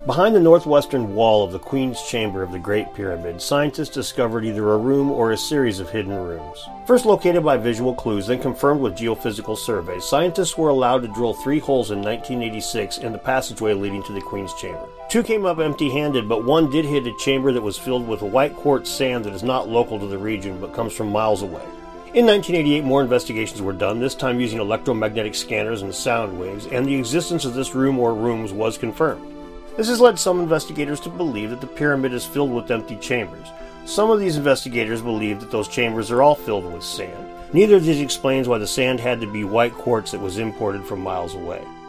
Behind the northwestern wall of the Queen's Chamber of the Great Pyramid, scientists discovered either a room or a series of hidden rooms. First located by visual clues, then confirmed with geophysical surveys, scientists were allowed to drill 3 holes in 1986 in the passageway leading to the Queen's Chamber. 2 came up empty-handed, but 1 did hit a chamber that was filled with white quartz sand that is not local to the region but comes from miles away. In 1988, more investigations were done, this time using electromagnetic scanners and sound waves, and the existence of this room or rooms was confirmed. This has led some investigators to believe that the pyramid is filled with empty chambers. Some of these investigators believe that those chambers are all filled with sand. Neither of these explains why the sand had to be white quartz that was imported from miles away.